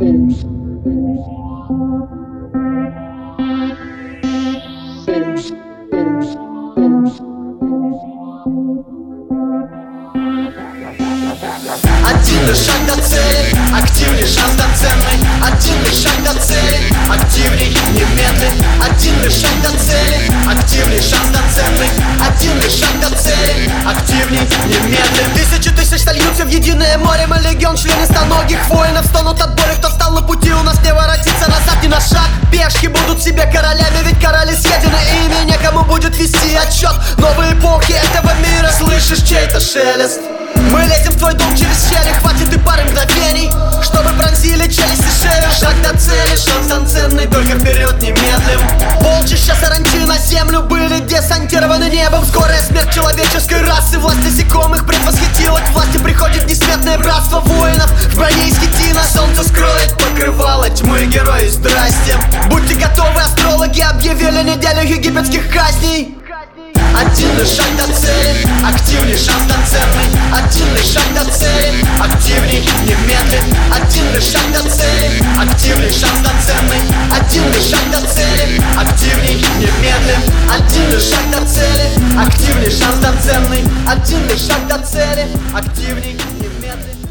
Один лишь шаг до цели, активней шанс до ценный. Один лишь шаг до цели, активней, немедли. Один лишь шаг до цели, активней шанс до ценный. Один лишь шаг до цели, активней, немедли. Тысяч сольются в единое море. Мы легион, члены стоногих воинов стонут от боли. Кто встал на пути, у нас не воротится назад ни на шаг. Пешки будут себе королями, ведь короли съедены ими. Некому будет вести отчет новой эпохи этого мира. Слышишь чей-то шелест? Мы лезем в твой дом через щели. Хватит и пары мгновений, чтобы пронзили челюсти шею. Шаг до цели, шанс он ценный, только вперед не медлим. Полчища саранчи на землю были десантированы небом. Скорая смерть человеческой расы. Власть насекомых предвосхитила. К власти приходит несметное братство воинов в броне из хитина. Солнце скроет покрывало тьмы, герои, здрасте. Будьте готовы, астрологи объявили неделю египетских казней. Один лишь шаг до цели, активней шанс до ценный. Один лишь шаг до цели, активней, немедли. Один лишь шаг до цели, активней шанс до ценный. Один лишь шаг до цели, активней, немедли. Один лишь шаг до цели, активней шанс до ценный. Один лишь шаг до цели, активней, немедли.